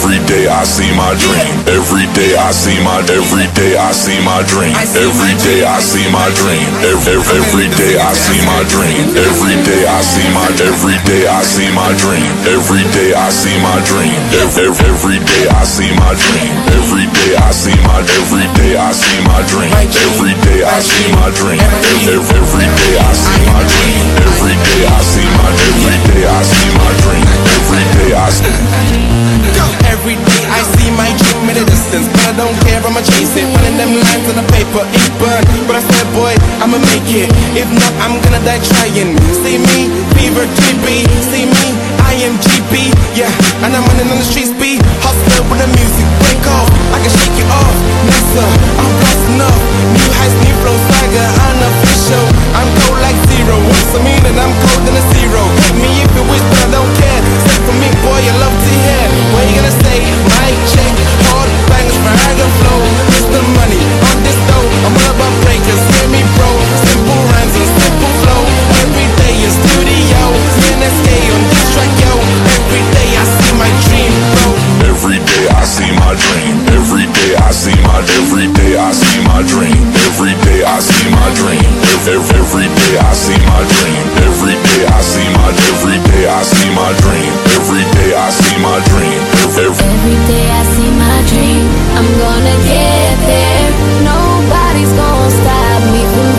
Every day I see my dream. Every day I see my dream. Every day I see my dream. Every day I see my dream. Every day I see my dream. Every day I see my every day I see my dream. Every day I see my dream. Every day I see my dream. Every day I see my every day I see my dream. Every day I see my dream. Every day I see my dream. Every day I see my every day I see my dream. Every day I see. Every day I see my dream in the distance, but I don't care, I'ma chase it. One of them lines on the paper, ink burn, but I said, boy, I'ma make it. If not, I'm gonna die trying. See me, fever TB. See me, I am GP. Yeah, and I'm running on the street speed. Hustler with the music, break off. I can shake it off. Nessa, I'm blasting up. New heights, new flow, swagger, unofficial. I'm cold like zero. What's I mean? And I'm cold than a zero. Hit me if you wish, but I don't care. Say for me, boy, I love to hear. What you gonna say? Mic check, hard bangers, Ferrari flow. Mr. Money on this dough. I'm all about breakers, hear me, bro. Simple rhymes and simple flow. Every day in studio, NSK on this track, yo. Every day I see my dream, bro. Every day I see my dream. Every day I see my every day I see my dream. Every day I see my dream. Every day I see my dream. Every day I see my every day I see my dream. Every day I see my dream. Every day I see my dream. I'm gonna get there. Nobody's gonna stop me from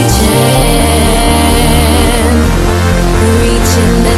reaching the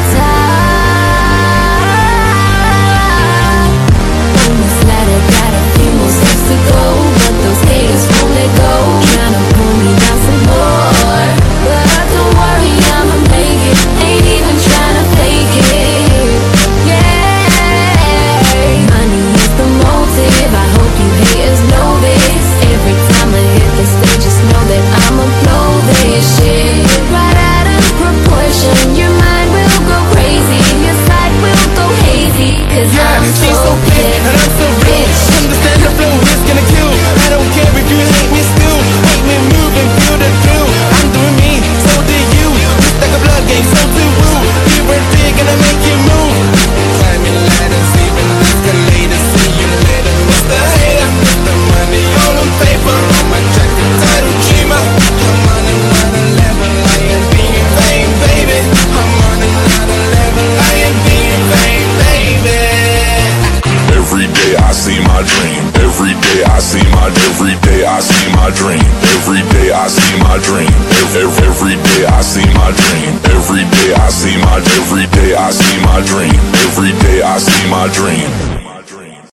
top. On this ladder, got a few more steps to go, but those haters won't let go, trying to pull me down some more. But don't worry, I'ma make it. Ain't even trying to fake it. Yeah, money is the motive. I hope you haters know this. Every time I hit the stage, just know that I'ma blow this shit right out of proportion. Your mind will go crazy, your sight will go hazy, 'cause I'm She's so big and I'm so rich. Understand the flow is gonna kill. I don't care if you hate me still. Make me move and feel the thrill. I'm doing me, so do you. Just like a blood game, so do you. You were big and I make you move. Climbing ladders, even escalators. See you later, Mr. Hater. Mr. Money on the paper, on my jacket, title dreamer. I'm on another level, I am being vain, baby. I'm on another level, I am being vain, baby. Every day I see my dream. Every day I see my every day I see my dream. Every day I see my dream. Every day I see my dream. Every day I see my every day I see my dream. Every day I see my dream.